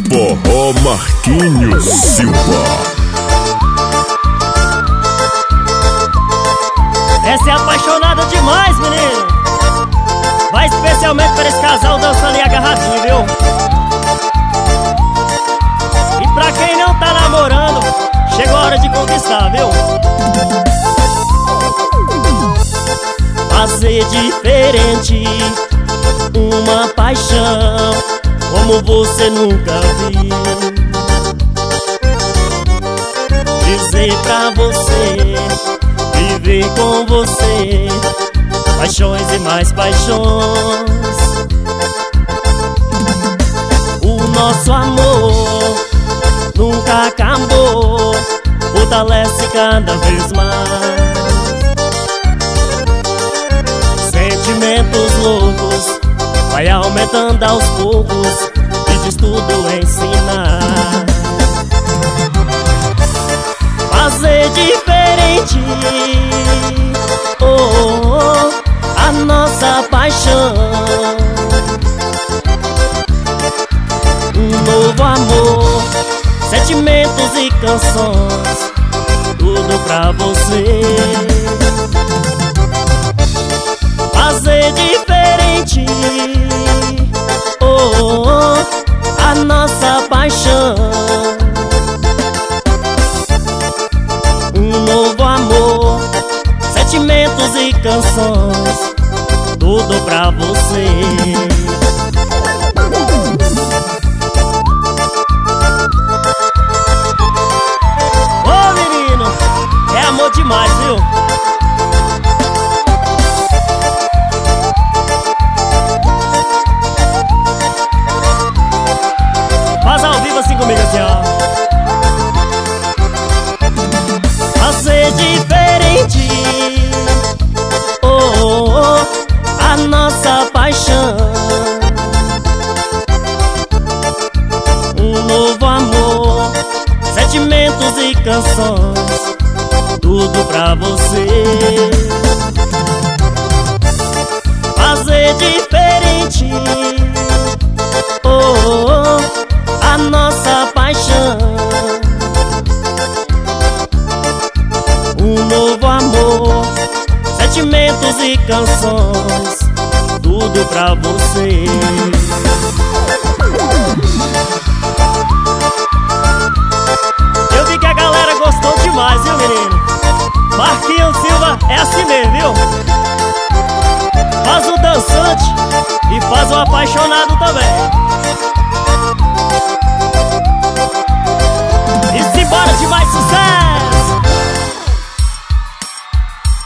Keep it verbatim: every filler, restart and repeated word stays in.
Forró Marquinhos Silva. Essa é apaixonada demais, menino. Vai especialmente para esse casal dançando ali agarradinho, viu? E pra quem não tá namorando, chegou a hora de conquistar, viu? Fazer diferente uma paixão como você nunca viu. Dizer pra você, viver com você, paixões e mais paixões. O nosso amor nunca acabou, fortalece cada vez mais. Sentimentos loucos vai aumentando aos poucos e diz tudo ensinar. Fazer diferente, oh, oh, oh, a nossa paixão. Um novo amor, sentimentos e canções, tudo pra você. Fazer diferente, oh, oh, oh, a nossa paixão. Um novo amor, sentimentos e canções, tudo pra você. Ô menino, é amor demais, viu? Faz ao vivo assim comigo, assim, ó. Fazer diferente, oh, oh, oh, a nossa paixão. Um novo amor, sentimentos e canções, tudo pra você. Fazer diferente, oh, oh, oh, a nossa paixão. Um novo amor, sentimentos e canções, tudo pra você.